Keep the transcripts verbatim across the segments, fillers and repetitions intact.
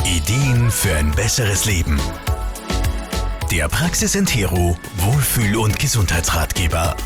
Ideen für ein besseres Leben. Der Praxis Entero Wohlfühl- und Gesundheitsratgeber.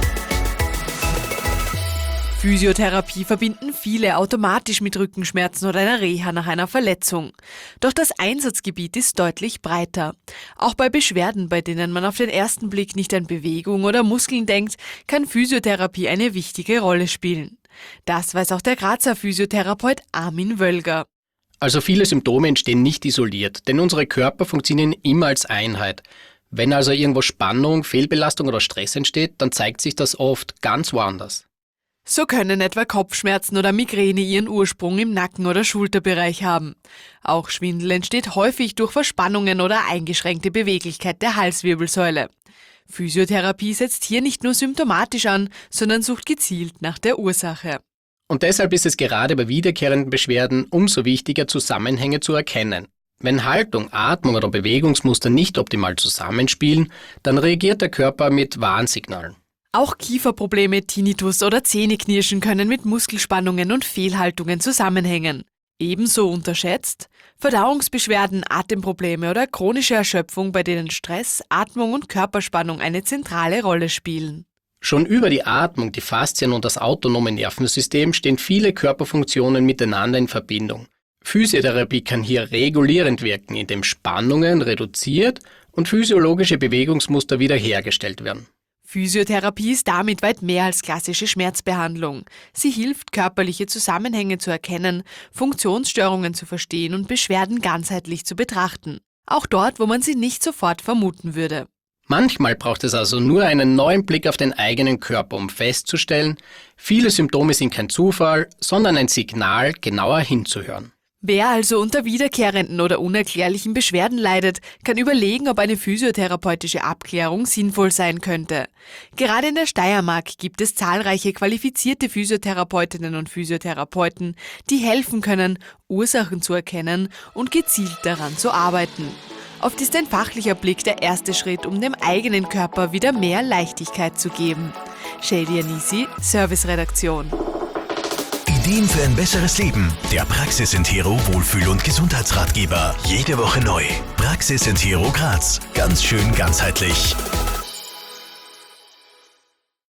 Physiotherapie verbinden viele automatisch mit Rückenschmerzen oder einer Reha nach einer Verletzung. Doch das Einsatzgebiet ist deutlich breiter. Auch bei Beschwerden, bei denen man auf den ersten Blick nicht an Bewegung oder Muskeln denkt, kann Physiotherapie eine wichtige Rolle spielen. Das weiß auch der Grazer Physiotherapeut Armin Wölger. Also viele Symptome entstehen nicht isoliert, denn unsere Körper funktionieren immer als Einheit. Wenn also irgendwo Spannung, Fehlbelastung oder Stress entsteht, dann zeigt sich das oft ganz woanders. So können etwa Kopfschmerzen oder Migräne ihren Ursprung im Nacken- oder Schulterbereich haben. Auch Schwindel entsteht häufig durch Verspannungen oder eingeschränkte Beweglichkeit der Halswirbelsäule. Physiotherapie setzt hier nicht nur symptomatisch an, sondern sucht gezielt nach der Ursache. Und deshalb ist es gerade bei wiederkehrenden Beschwerden umso wichtiger, Zusammenhänge zu erkennen. Wenn Haltung, Atmung oder Bewegungsmuster nicht optimal zusammenspielen, dann reagiert der Körper mit Warnsignalen. Auch Kieferprobleme, Tinnitus oder Zähneknirschen können mit Muskelspannungen und Fehlhaltungen zusammenhängen. Ebenso unterschätzt Verdauungsbeschwerden, Atemprobleme oder chronische Erschöpfung, bei denen Stress, Atmung und Körperspannung eine zentrale Rolle spielen. Schon über die Atmung, die Faszien und das autonome Nervensystem stehen viele Körperfunktionen miteinander in Verbindung. Physiotherapie kann hier regulierend wirken, indem Spannungen reduziert und physiologische Bewegungsmuster wiederhergestellt werden. Physiotherapie ist damit weit mehr als klassische Schmerzbehandlung. Sie hilft, körperliche Zusammenhänge zu erkennen, Funktionsstörungen zu verstehen und Beschwerden ganzheitlich zu betrachten. Auch dort, wo man sie nicht sofort vermuten würde. Manchmal braucht es also nur einen neuen Blick auf den eigenen Körper, um festzustellen, viele Symptome sind kein Zufall, sondern ein Signal, genauer hinzuhören. Wer also unter wiederkehrenden oder unerklärlichen Beschwerden leidet, kann überlegen, ob eine physiotherapeutische Abklärung sinnvoll sein könnte. Gerade in der Steiermark gibt es zahlreiche qualifizierte Physiotherapeutinnen und Physiotherapeuten, die helfen können, Ursachen zu erkennen und gezielt daran zu arbeiten. Oft ist ein fachlicher Blick der erste Schritt, um dem eigenen Körper wieder mehr Leichtigkeit zu geben. Shady Anisi, Serviceredaktion. Ideen für ein besseres Leben. Der Praxis Entero Wohlfühl- und Gesundheitsratgeber. Jede Woche neu. Praxis Entero Graz. Ganz schön ganzheitlich.